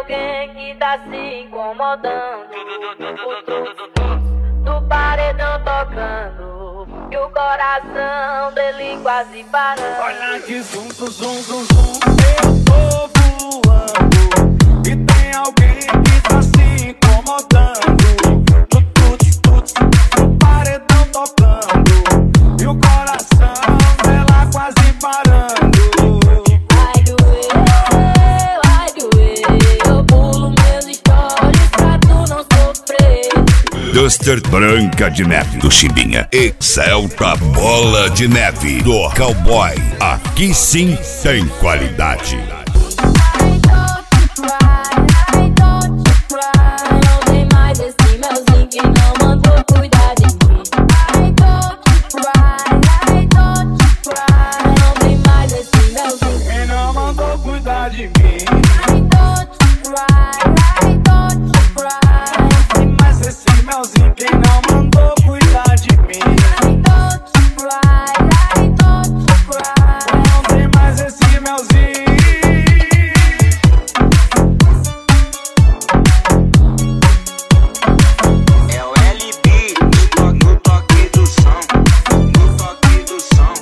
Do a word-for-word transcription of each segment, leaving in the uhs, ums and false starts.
alguém que tá se incomodando. O tuts do paredão tocando e o coração dele quase parando. Olha que zum, zum, zum, zum, zum, eu tô voando e tem alguém que tá se incomodando. O tuts, tuts do paredão tocando e o coração dela quase parando. Duster Branca de Neve do Chimbinha, Excelta Bola de Neve do Cowboy. Aqui sim tem qualidade. Quem não mandou cuidar de mim? Não tem mais esse melzinho. É o L B no toque, no toque do som, no toque do som.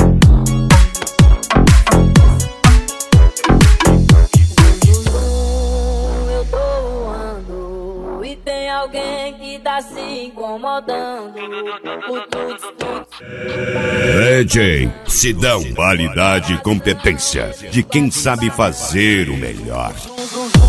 Eu tô voando e tem alguém que tá se incomodando. O tuts, tuts. D J Sidão, qualidade e competência de quem sabe fazer o melhor.